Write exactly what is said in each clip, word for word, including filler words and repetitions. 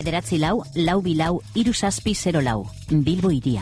bederatzi lau, lau bilau, hiru zazpi zero lau. Bilbo Hiria.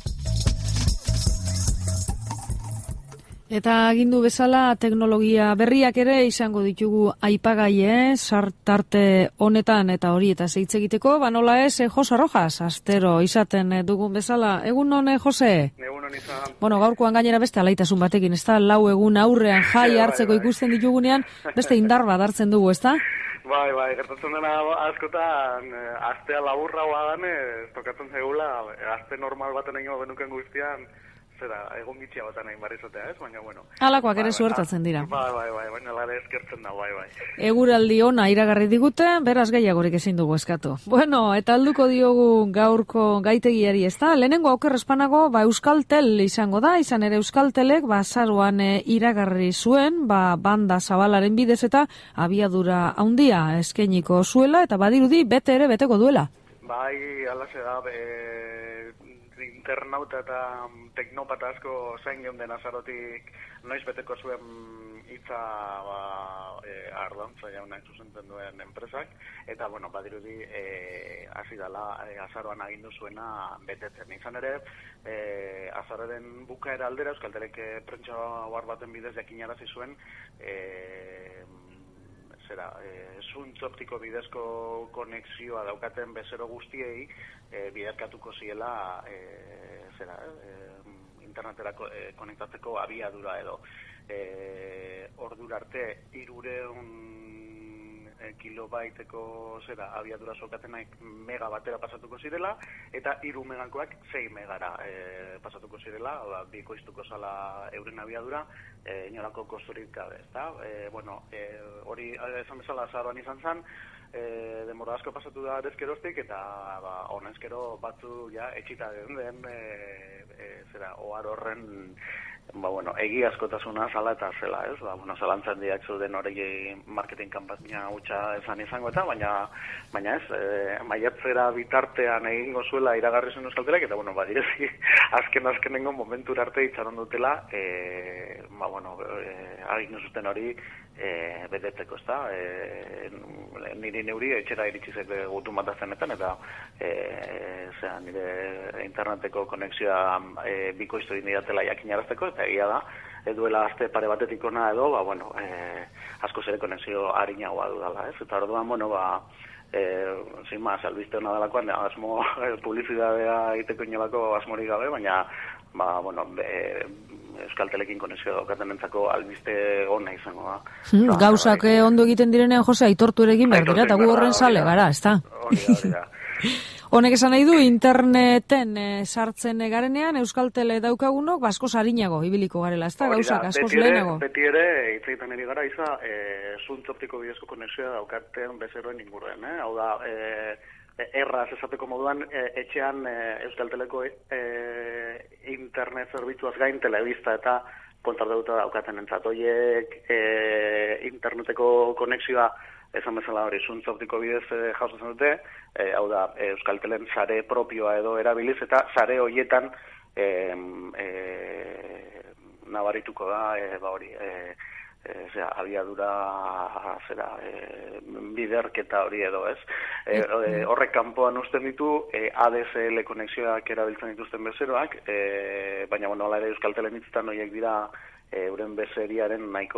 Eta agindu bezala teknologia berriak ere izango ditugu aipagai, eh? Sartarte honetan eta hori eta hitz egiteko, ba nola ez, eh, Jose Rojas, astero izaten dugun bezala. Egun hon, Jose? Egun hon izan. Bueno, gaurkoan gainera beste alaitasun batekin, ezta? Lau egun aurrean jai hartzeko bai, bai. Ikusten ditugunean, beste indar bat hartzen dugu, ezta? Bai, bai, gertatzen dena askotan, astea laburra badan, tokatzen zegula, aste normal baten egin benuken guztian, zera, egon bitxia baten egin barrizotea, ez? Baina, bueno. Alakoak ere suertatzen dira. Bai, bai, bai, baina lare eskertzen da, bai, bai. Eguraldi ona iragarri digute, beraz gehiagorik ezin dugu eskatu. Bueno, eta alduko diogu gaurko gaitegiari, ez da? Lehenengo auker espanago, ba, Euskaltel izango da, izan ere Euskaltelek, ba, azaroan e, iragarri zuen, ba, banda zabalaren bidez eta abiadura handia eskainiko zuela, eta badirudi bete ere beteko duela. Bai, alaxe da, be... internauta eta teknopata asko zain geunden azarotik noiz beteko zuen hitza ba, e, Ardantza jaunak zuzenten duen enpresak, eta bueno, badirudi e, hasi dela e, azaroan agindu zuena betetzen. Izan ere, e, azaroren bukaera aldera, Euskaltelek prentsa ohar baten bidez jakinarazi zuen, e, zera, e, zuntz optiko bidezko konexioa daukaten bezero guztiei e, biderkatuko ziela e, zera, e, internetera e, konektatzeko abiadura edo e, ordura arte hirureun e, kilobaiteko zera abiadura zaukatenak mega batera pasatuko zirela eta hiru megakoak sei megara e, pasatuko zirela, oda, bikoiztuko zala euren abiadura e, inolako kosturik gabe, ezta? E, bueno, e, hori esan bezala azaroan izan zen, e, denbora asko pasatu da deskeroztik eta ba, honezkero batzu ja etxita den den e, e, zera, ohar horren ba, bueno, egi askotasuna zala eta zela, ez? Ba, bueno, zalantzan diak zuden hori marketing kanpaina hutsa esan izango eta, baina, baina ez, e, maiatzera bitartean egingo zuela iragarri zuen Euskaltelek, eta, bueno, badirezi, azken-azkenengo momentura arte itxaron dutela, e, ba, bueno, e, agin zuten hori e, betetzeko, ez da? E, niri neuri etxera iritsizek gutun bat aztenetan, eta e, zera, nire interneteko konexioa e, bikoiztu indiatela jakinarazteko, eta egia da, duela aste pare batetik ona edo, ba, bueno, e, asko zere konexio harinagoa dudala, ez? Eta orduan, bueno, ba, e, zin maz, albiste hona dalakoan, asmo, publizidadea egiteko inolako asmorik gabe, baina, ba, bueno, be, Euskaltelekin konexio daukaten entzako albiste ona izango da. Hmm, da gauzak e, ondo egiten direnean, Jose, aitortu erekin behar dira, eta gu horren sale gara, ez da? Hori da, hori da. Honek esan nahi du, interneten e, sartzen garenean, Euskaltele daukagunok, askoz harinago ibiliko garela, ez da, gauzak, askoz lehenago. Beti ere, hitz egiten eri gara, iza, e, zuntz optiko bidezko konexioa daukaten bezeroen inguruen, eh? Hau da, e, erraz esateko moduan, e, etxean e, Euskalteleko e, internet zerbitzuaz gain telebista eta kontardeuta daukaten entzatoiek, e, interneteko konexioa esan bezala hori zuntz optiko bidez e, jauzatzen dute, e, hau da, e, Euskaltelen sare propioa edo erabiliz, eta sare horietan e, e, nabarituko da, e, ba hori, e, e, zera, abiadura, zera, e, biderketa hori edo, ez? E, e, horrek kanpoan usten ditu, e, A D S L konexioak erabiltzen dituzten bezeroak, e, baina, bueno, hala ere Euskaltelen hitzetan horiek dira, E, euren bezeriaren nahiko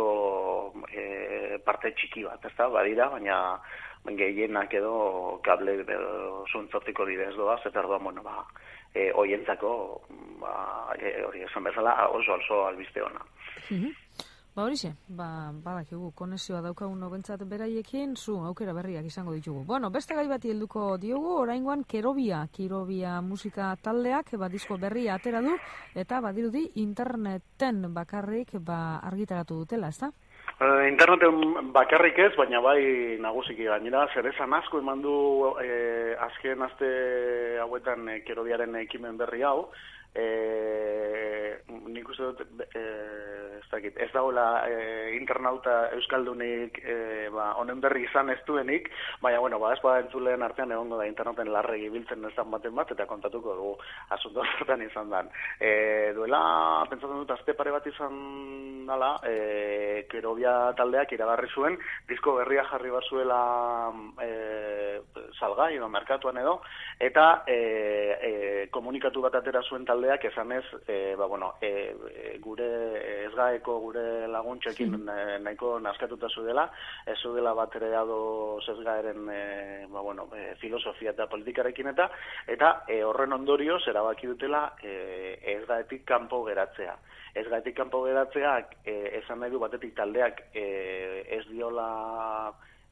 e, parte txiki bat, ez da, badira, baina gehienak edo kable edo zuntz optiko bidez doaz, eta erdoan, bueno, ba, e, oientzako, ba, e, hori esan bezala, oso alzo albiste ona. Mm-hmm. Ba horixe, ba, badakigu, konexioa daukagun nobentzat beraiekin, zu aukera berriak izango ditugu. Bueno, beste gai bati helduko diogu, oraingoan Kerobia, Kirobia musika taldeak, ba, disko berria atera du, eta badirudi interneten bakarrik ba, argitaratu dutela, ezta? Uh, interneten bakarrik ez, baina bai nagusiki gainera, zer esan asko eman du eh, azken aste hauetan eh, Kerobiaren ekimen berri hau, e, nik uste dut, e, ez dakit, ez dagoela e, internauta euskaldunik e, ba, honen berri izan ez duenik, baina, bueno, ba, ez ba entzuleen artean egongo da interneten larregi biltzen ez dan baten bat, eta kontatuko dugu asunto zertan izan dan. E, duela, pentsatzen dut, azte pare bat izan dala, e, Kerobia taldeak iragarri zuen, disko berria jarri bat zuela e, salgai edo merkatuan edo, eta e, e, komunikatu bat atera zuen taldeak esanez, e, ba, bueno, e, gure ezgaeko gure laguntxekin mm. nahiko naskatuta zudela, ez zudela bat ere ados ezgaeren e, ba, bueno, e, filosofia eta politikarekin eta, eta e, horren ondorioz erabaki dutela e, ezgaetik kanpo geratzea. Ezgaetik kanpo geratzeak e, esan nahi du batetik taldeak e, ez diola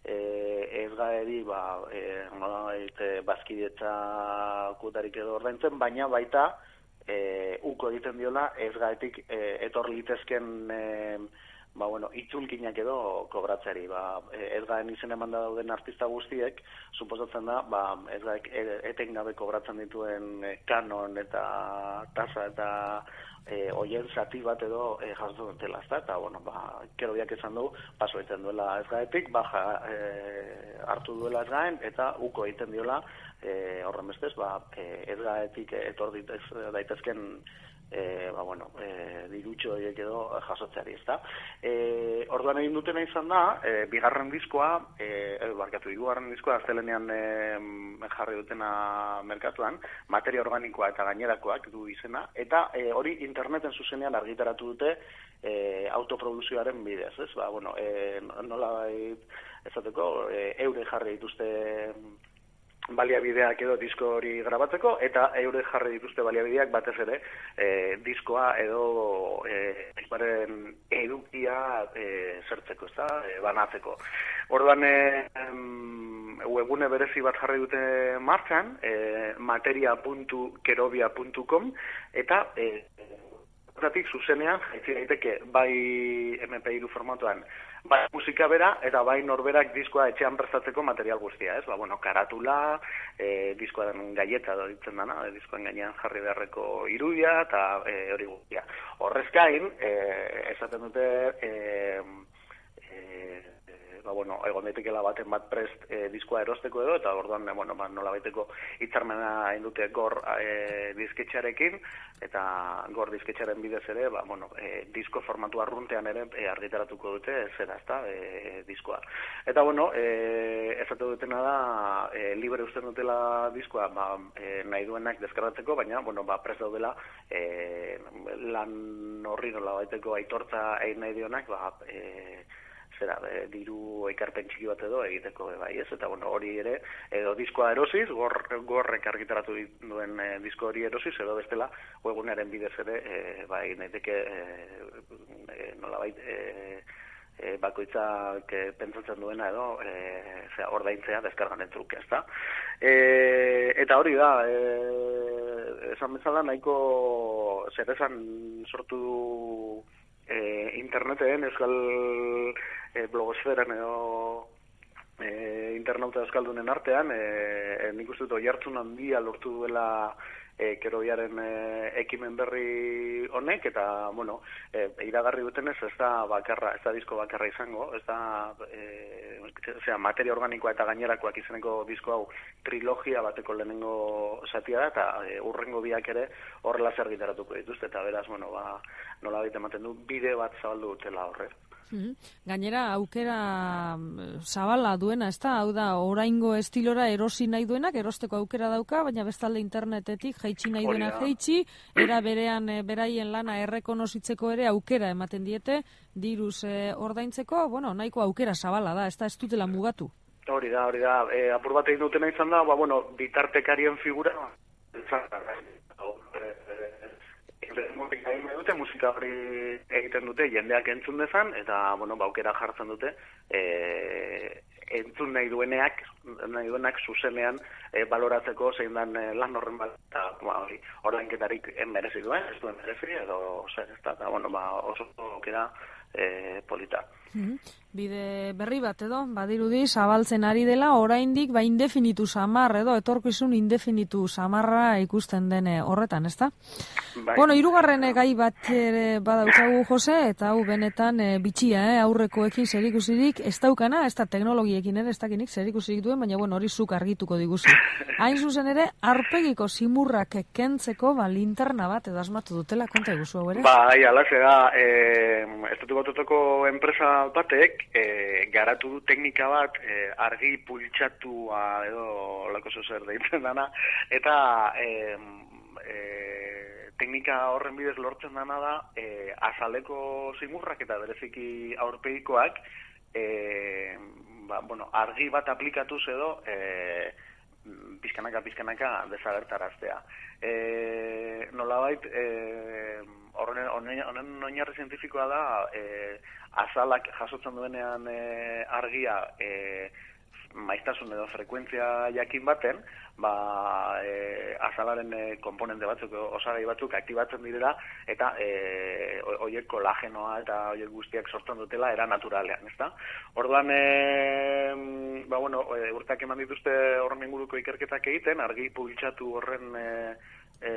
e, ezgaeri ba, e, e, bazkidetza kutarik edo ordaintzen, baina baita e, uko egiten diola ezgaetik e, etor litezken e, ba, bueno, itzulkinak edo kobratzeari. Ba, ezgaen izen eman da dauden artista guztiek, suposatzen da, ba, ezgaek etengabe kobratzen dituen kanon eta tasa eta E, oien zati bat edo e, jaso dutela, ezta? Eta, bueno, ba, Kerobiak esan du, paso egiten duela ezgaetik, baja e, hartu duela ezgaen, eta uko egiten diola, e, horren bestez, ba, e, ezgaetik etor ditez, daitezken e, ba, bueno, e, dirutxo horiek edo jasotzeari, ezta? E, orduan egin dutena izan da, e, bigarren diskoa, e, barkatu, hirugarren diskoa, aztelenean e, jarri dutena merkatuan, materia organikoa eta gainerakoak du izena, eta e, hori interneten zuzenean argitaratu dute e, autoproduzioaren bidez, ez? Ba, bueno, e, nola ezateko, e, eure jarri dituzte baliabideak edo disko hori grabatzeko, eta eure jarri dituzte baliabideak batez ere e, diskoa edo e, ekiparen edukia e, zertzeko, ezta, e, banatzeko. Orduan, e, em, webune berezi bat jarri dute martxan, e, materia puntu kerobia puntu com, eta e, horretik zuzenean jaitzi daiteke bai eme pe hiru formatuan, bai musika bera, eta bai norberak diskoa etxean prestatzeko material guztia, ez? Ba, bueno, karatula, e, diskoaren gaieta ditzen dana, e, diskoan gainean jarri beharreko irudia, eta e, hori guztia. Horrez gain, e, esaten dute, e, e, ba, bueno, egon daitekela baten bat prest e, diskoa erosteko edo, eta orduan, e, bueno, ba, nola baiteko hitzarmena indute gor e, disketxarekin, eta gor disketxaren bidez ere, ba, bueno, e, disko formatu arruntean ere e, argitaratuko dute zera, ezta, e, diskoa. Eta, bueno, e, ezatu dutena da, e, libre usten dutela diskoa, ba, e, nahi duenak deskargatzeko, baina, bueno, ba, prest daudela e, lan horri nola baiteko aitortza egin nahi dionak, ba, e, zera, e, diru ekarpen txiki bat edo egiteko bai, ez? Eta, bueno, hori ere, edo diskoa erosiz, gor, gorrek argitaratu duen e, disko hori erosiz, edo bestela, webunaren bidez ere, e, bai, naiteke, e, e, nolabait, e, e, bakoitzak e, pentsatzen duena edo, e, zera, ordaintzea deskargaren truke, ezta? E, eta hori da, e, esan bezala nahiko zer esan sortu du E, interneten, euskal e, blogosferan edo e, internauta euskaldunen artean, e, e, nik uste dut oihartzun handia lortu duela e, Kerobiaren e, ekimen berri honek, eta, bueno, e, iragarri dutenez ez da bakarra, ez da disko bakarra izango, ez da, e, zera, materia organikoa eta gainerakoak izeneko disko hau trilogia bateko lehenengo zatia da, eta e, urrengo biak ere horrela argitaratuko dituzte, eta beraz, bueno, ba, nola baita ematen du, bide bat zabaldu dutela horre. Mm-hmm. Gainera, aukera zabala duena, ez da? Hau da, oraingo estilora erosi nahi duenak, erosteko aukera dauka, baina bestalde internetetik jaitsi nahi duena jaitsi, era berean e, beraien lana errekonozitzeko ere aukera ematen diete, diruz e, ordaintzeko, bueno, nahiko aukera zabala da, ez da, ez dutela mugatu. Hori da, hori da, e, apur bat egin dutena izan da, ba, bueno, bitartekarien figura, dute, musika hori egiten dute, jendeak entzun dezan, eta, bueno, baukera jartzen dute, e, entzun nahi dueneak, nahi duenak zuzenean e, baloratzeko zein dan e, lan horren bat, eta, ba, hori, ordainketarik merezi duen, ez duen merezi, edo, zer, ez da, eta, bueno, ba, oso aukera e, polita. Mm-hmm. Bide berri bat edo, badirudi, zabaltzen ari dela, oraindik ba indefinitu samar edo, etorkizun indefinitu samarra ikusten dene horretan, ezta? Bai. Bueno, hirugarren gai bat ere badaukagu, Jose, eta hau benetan e, bitxia, eh, aurrekoekin zerikusirik, ez daukana, ez da teknologiekin ere, ez dakinik zerikusirik duen, baina bueno, hori zuk argituko diguzu. Hain zuzen ere, arpegiko simurrak kentzeko, ba, linterna bat edo asmatu dutela, konta eguzu hau ere? Bai, alaxe da, e, estatu batutako enpresa batek, E, garatu du teknika bat e, argi pultsatua edo olako zer deitzen dana, eta e, e, teknika horren bidez lortzen dana da e, azaleko simurrak eta bereziki aurpegikoak e, ba, bueno, argi bat aplikatuz edo e, pizkanaka pizkanaka desagertaraztea. E, nolabait e, horren honen oinarri zientifikoa da e, azalak jasotzen duenean e, argia e, maiztasun edo frekuentzia jakin baten, ba, e, azalaren e, komponente batzuk, osagai batzuk aktibatzen direla, eta e, horiek kolagenoa eta horiek guztiak sortzen dutela era naturalean, ezta? Orduan, e, ba, bueno, e, urteak eman dituzte horren inguruko ikerketak egiten, argi publikatu horren e, E,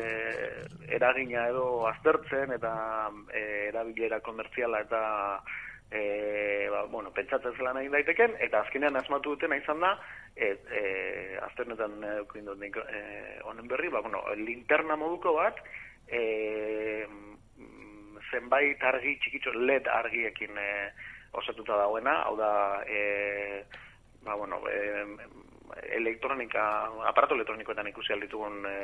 eragina edo aztertzen eta e, erabilera komertziala eta e, ba, bueno, pentsatzen zelan egin daiteken, eta azkenean asmatu dutena izan da e, e, azternetan eukin dut e, honen berri, ba, bueno, linterna moduko bat e, zenbait argi txikitxo L E D argiekin e, osatuta dagoena, hau da e, ba, bueno, e, elektronika, aparato elektronikoetan ikusi alditugun e,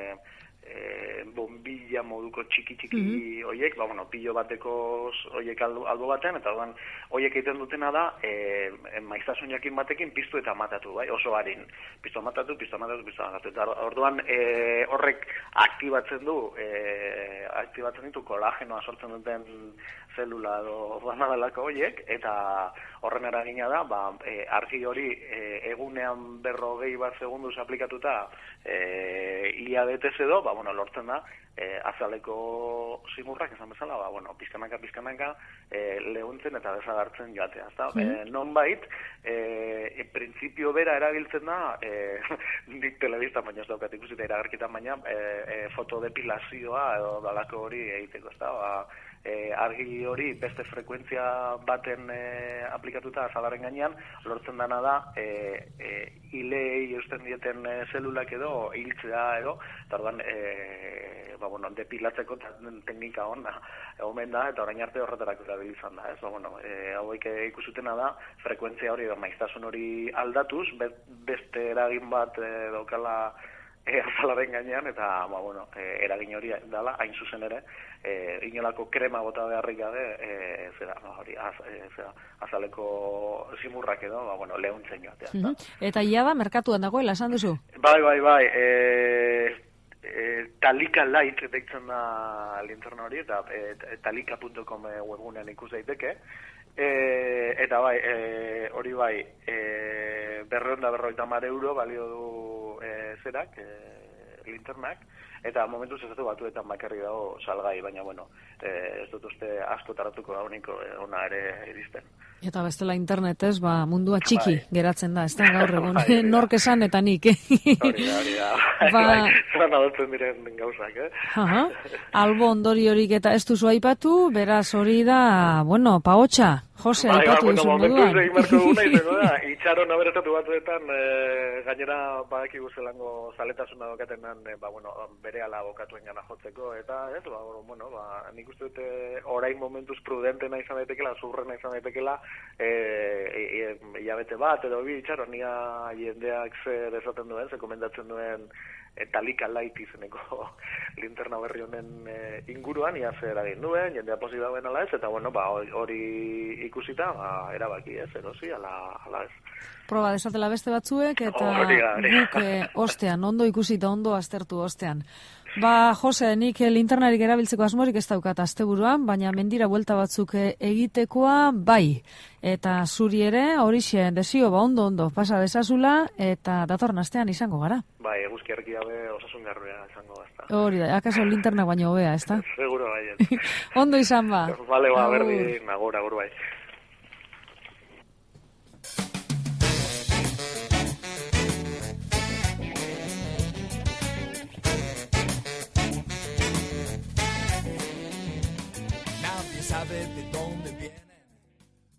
e, bombilla moduko txiki-txiki mm-hmm. oiek, ba, bueno, pilo bateko oiek aldo, aldo batean, eta orduan oiek egiten dutena da, e, maiztasun jakin batekin piztu eta matatu, bai, oso harin. Piztu amatatu, piztu amatatu, piztu amatatu. Eta orduan e, horrek aktibatzen du, e, aktibatzen ditu kolagenoa sortzen duten zelula edo banadalako oiek, eta horren eragina da, ba, e, argi hori e, egunean berrogei bat segunduz aplikatuta e, ia betez edo, ba, bueno, lortzen da, e, azaleko simurrak esan bezala, ba, bueno, pizkanaka, pizkanaka, e, lehuntzen eta desagartzen joatea, ezta? Mm. E, nonbait, e, e, printzipio bera erabiltzen da, e, nik telebista, baina ez daukat ikusita iragarkitan, baina e, e, fotodepilazioa edo dalako hori egiteko, ezta? Ba, E, argi hori beste frekuentzia baten e, aplikatuta azalaren gainean, lortzen dana da e, e, hilei eusten dieten e, zelulak edo hiltzea edo, eta orduan e, ba, bueno, depilatzeko teknika hona omen da, eta orain arte horretarako erabilizan da, ez? Ba, bueno, e, hauek ikusutena da, frekuentzia hori edo maiztasun hori aldatuz, be, beste eragin bat e, daukala E, azalaren gainean, eta ba, bueno, e, eragin hori dala, hain zuzen ere, e, inolako krema bota beharrik gabe, e, zera, ba, hori, az, e, zera, azaleko simurrak edo, ba, bueno, leuntzen joatea. Mm -hmm. Eta ia da, merkatuan dagoela, esan duzu? Bai, bai, bai, e, e, Talika Light deitzen da linterna hori, eta e, talika puntu com webgunean ikus daiteke, e, eta bai, e, hori bai, e, berreun da berroita mar euro balio du E, zerak, e, linternak, eta momentuz ez dut batuetan bakarri dago salgai, baina bueno, e, ez dut uste asko taratuko da honiko e, ona ere iristen. Eta bestela internetez, ba, mundua txiki bai. Geratzen da, ez da gaur egun, bai, nork esan eta nik. Hori da, hori da. Ba... Zeran adoltzen diren gauzak, eh? Aha. Albo ondori horik eta ez duzu aipatu, beraz hori da, bueno, paotxa. Jose, bai, aipatu bueno, duzu moduan. momentuz egin marko duguna izango da, itxaron aberatatu batuetan, e, gainera badakigu zelango zaletasuna dokatenan, e, ba, bueno, bere ala bokatuen gana jotzeko, eta ez, ba, bueno, ba, nik uste dute orain momentuz prudentena izan daitekela, zurrena izan daitekela, hilabete e, e, bat, edo bi itxaron, nia jendeak zer esaten duen, zer komendatzen duen, E, Talika Light izeneko linterna berri honen e, inguruan, ia zer egin duen, jendea posi dauen ala ez, eta bueno, ba, hori ikusita, ba, erabaki ez, erosi, ala, ala ez. Proba desatela beste batzuek, eta oh, guk e, ostean, ondo ikusita, ondo aztertu ostean. Ba, Jose, nik linternarik erabiltzeko asmorik ez daukat asteburuan, baina mendira buelta batzuk egitekoa bai. Eta zuri ere, horixe, desio, ba, ondo, ondo, pasa desazula, eta datorren astean izango gara. Bai, eguzki argi gabe osasun garruea izango da. Hori da, akaso linterna baino hobea, ez da? Seguro, bai. Ondo izan ba. Vale, ba, berdi, agur, agur, bai. sabe de dónde viene.